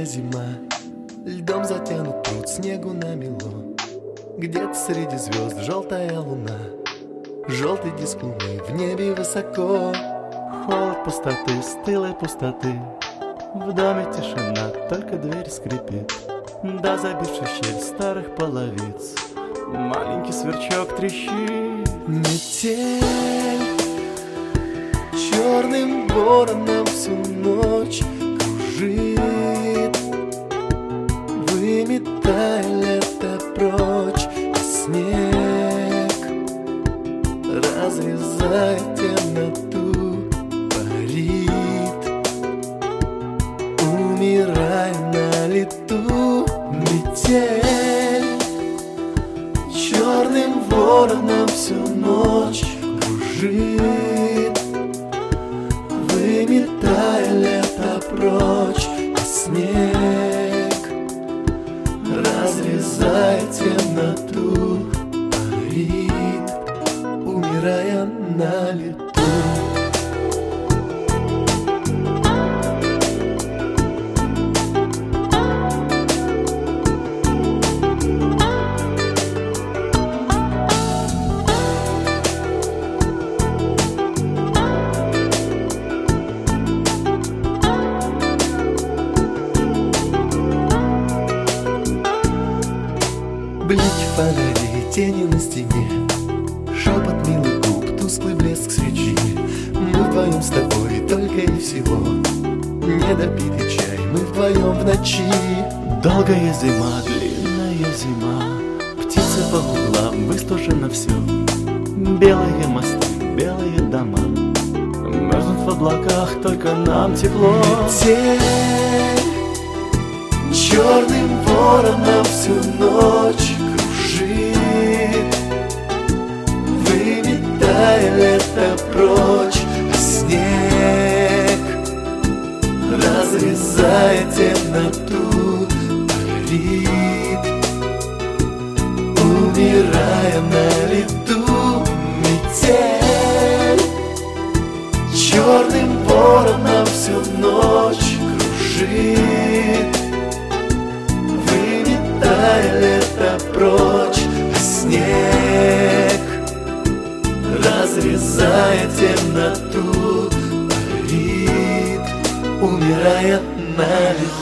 Холодная зима, льдом затянут пруд, снегу намело. Где-то среди звезд желтая луна, желтый диск луны в небе высоко. Холод пустоты, стылой пустоты, в доме тишина, только дверь скрипит, да забивший щель старых половиц маленький сверчок трещит. Метель черным вороном всю ночь кружит, выметая лето прочь, а снег разрезает темноту, парит, умирая на лету. Метель черным вороном всю ночь кружит, выметая лето прочь, а снег разрезает темноту, парит, умирая на лету. Блики фонарей, тени на стене, шепот милых губ, тусклый блеск свечи. Мы вдвоем с тобой, только и всего, недопитый чай, мы вдвоем в ночи. Долгая зима, длинная зима, птицы по углам, выстужено все. Белые мосты, белые дома, мерзнут в облаках, только нам тепло. Метель черным вороном всю ночь кружит, выметая лето прочь, а снег разрезает темноту, парит, умирая на лету. Метель черным вороном всю ночь кружит, выметая лето прочь, а снег разрезает темноту, парит, умирая на лету.